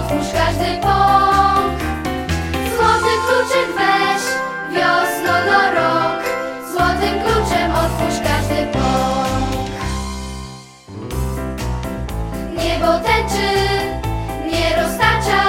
otwórz każdy pąk. Złoty kluczyk weź, wiosno do rąk. Złotym kluczem otwórz każdy pąk. Niebo tęczy nie roztacza,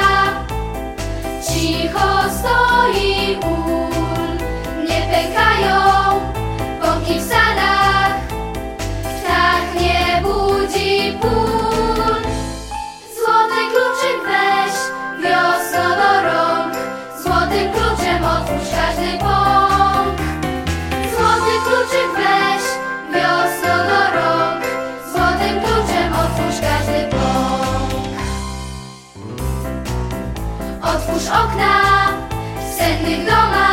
cicho stoi ul. Nie pękają pąki w sadach, ptak nie budzi pól. Złoty kluczyk weź, wiosno do rąk. Złotym kluczem otwórz każdy pąk. Złoty kluczyk weź, wiosno do rąk. Złotym kluczem otwórz każdy pąk. Otwórz okna w sennych domach.